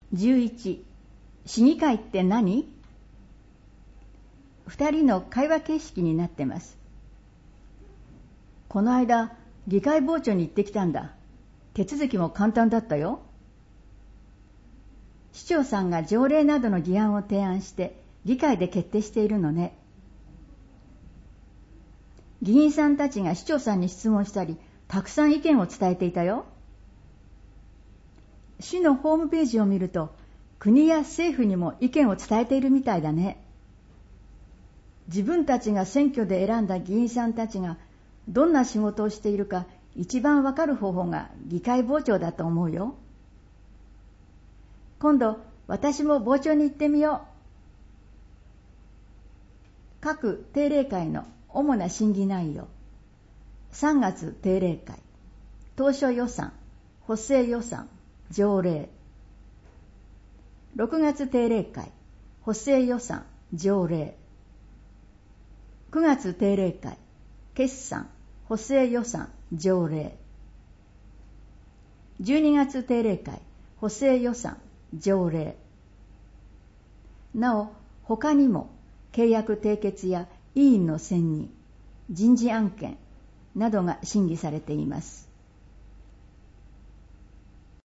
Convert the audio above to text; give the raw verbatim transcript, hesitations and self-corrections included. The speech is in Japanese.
じゅういち、市議会って何？二人の会話形式になってます。この間、議会傍聴に行ってきたんだ。手続きも簡単だったよ。市長さんが条例などの議案を提案して議会で決定しているのね。議員さんたちが市長さんに質問したり、たくさん意見を伝えていたよ。市のホームページを見ると、国や政府にも意見を伝えているみたいだね。自分たちが選挙で選んだ議員さんたちがどんな仕事をしているか一番わかる方法が議会傍聴だと思うよ。今度私も傍聴に行ってみよう。各定例会の主な審議内容。さんがつ定例会、当初予算、補正予算、条例。ろくがつ定例会、補正予算、条例。くがつ定例会、決算、補正予算、条例。じゅうにがつ定例会、補正予算、条例。なお、他にも契約締結や委員の選任、人事案件などが審議されています。